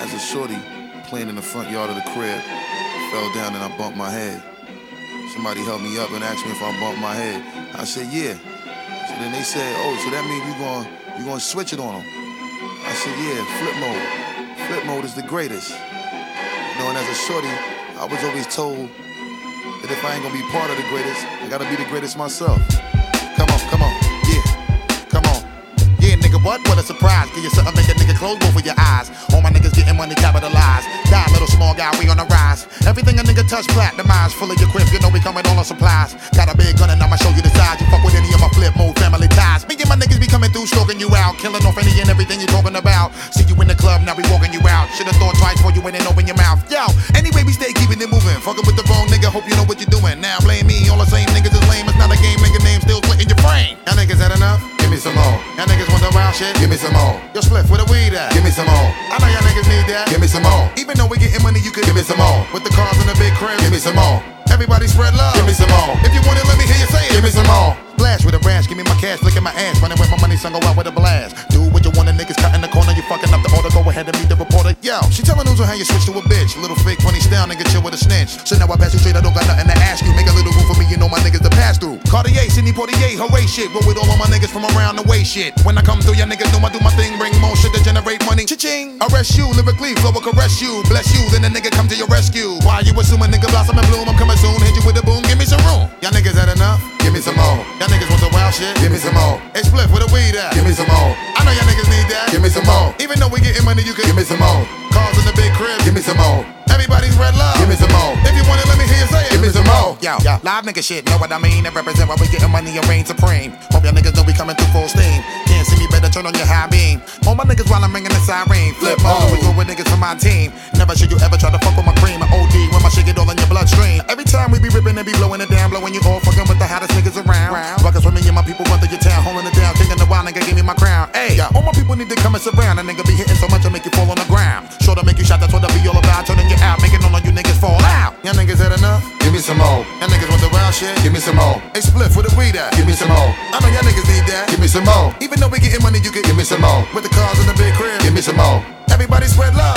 As a shorty playing in the front yard of the crib, fell down and I bumped my head. Somebody helped me up and asked me if I bumped my head. I said, yeah. So then they said, oh, so that means you gonna switch it on them. I said, yeah, flip mode. Flip mode is the greatest. You know, and as a shorty, I was always told that if I ain't gonna be part of the greatest, I gotta be the greatest myself. Come on, yeah, come on. Yeah, nigga, what a surprise. Give you something, make a nigga close both of your eyes. All my niggas getting money capitalized. Die, little small guy, we on the rise. Everything a nigga touch, platinumized. Full of your crib, you know we coming all on supplies. Got a big gun and I'ma show you the size. You fuck with any of my flip mode family ties. Me and my niggas be coming through, stalking you out. Killing off any and everything you talking about. See you in the club, now we walking you out. Should've thought twice before you went and open your mouth. Yo, anyway, we stay keeping it moving. Fucking with the wrong nigga, hope you know what you're doing. Now blame me, all the same niggas is lame. It's not a game, nigga name still splitting your brain. Y'all niggas had enough? Give me some more. Y'all niggas want the wild shit? Give me some more. Yo, Spliff, where the weed at? Give me some more. I know y'all niggas need that. Give me some more. Even though we getting money, you could give me some more. With the cars in the big crib, give me some more. Everybody spread love. Give me some more. If you want it, let me hear you say it. Give me some more. Splash with a rash, give me my cash, look at my ass. Running with my money, son, go out with a blast. Do what you want, the niggas cut in the corner. You fucking up the order, go ahead and meet the reporter. Yo, she telling news on how you switch to a bitch. Little fake funny style, nigga chill with a snitch. So now I pass you straight, I don't got nothing to ask you. Make a little room for me, you know my niggas to pass through. Cartier, Sidney Poitier, hooray shit. Roll with all of my niggas from around the way shit. When I come through, y'all niggas know I do my thing. Bring more shit to generate money. Cha-ching. Arrest you, lyrically, flow will caress you. Bless you, then the nigga come to your rescue. Why you assuming nigga blossom and bloom? I'm coming soon, hit you with a boom, give me some room. Y'all niggas had enough? Give me some more. Y'all niggas want the wild shit? Give me some more. Hey, Spliff, where the weed at? Give me some more. I know y'all niggas need that. Give me some more. Even though we getting money, you can give me some more. Cars in the big crib, give me some more. Everybody's red love, give me some more. If you want it, let me hear you say it. Give me some more. Yo, live nigga shit, know what I mean? And represent why we getting money and reign supreme. Hope y'all niggas know we coming through full steam. Can't see me, better turn on your high beam. All my niggas while I'm ringing the siren. Flip mode, we go with niggas from my team. Never should you ever try to fuck with my cream. Or OD when my shit get all in your bloodstream. Every time we be ripping and be blowing it down, blowing you all fucking with the hottest niggas around. Ruckus with me and my people run through your town, holding it down, king of the wild nigga, give me my crown. Hey, all my people need to come and surround. A nigga be hitting so much I make you fall on the ground. Sure to make you shot, that's what I be all about. Turning you out, making all of you niggas fall out. Y'all niggas had enough? Give me some more. Y'all niggas want the wild shit? Give me some more. Hey, Spliff, where the weed at? Give me some more. I know y'all niggas need that. Give me some more. Even though we getting money, you can give me some more. With the cars in the big crib, give me some more. Everybody spread love.